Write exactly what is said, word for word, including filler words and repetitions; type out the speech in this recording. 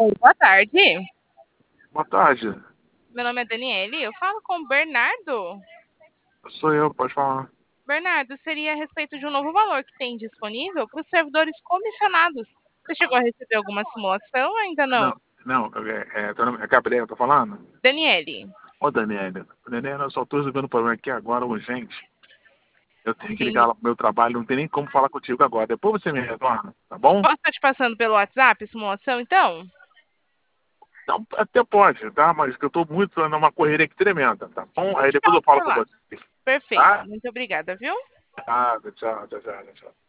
Oi, boa tarde. Boa tarde. Meu nome é Daniele. Eu falo com o Bernardo. Sou eu, pode falar. Bernardo, seria a respeito de um novo valor que tem disponível para os servidores comissionados. Você chegou a receber alguma simulação ou ainda não? Não, não, é, é, teu nome é Gabriel, tá falando? Daniele. Ô, Daniela. Daniela, eu só tô resolvendo um problema aqui agora, urgente. Eu tenho que ligar Sim. lá pro meu trabalho, não tem nem como falar contigo agora. Depois você me retorna, tá bom? Posso estar te passando pelo WhatsApp a simulação, então? Então, até pode, tá? Mas que eu tô muito numa correria aqui tremenda, tá bom? Eu Aí te depois eu passo falo por com lá. você, Perfeito. tá? Muito obrigada, viu? Ah, tchau, tchau, tchau, tchau.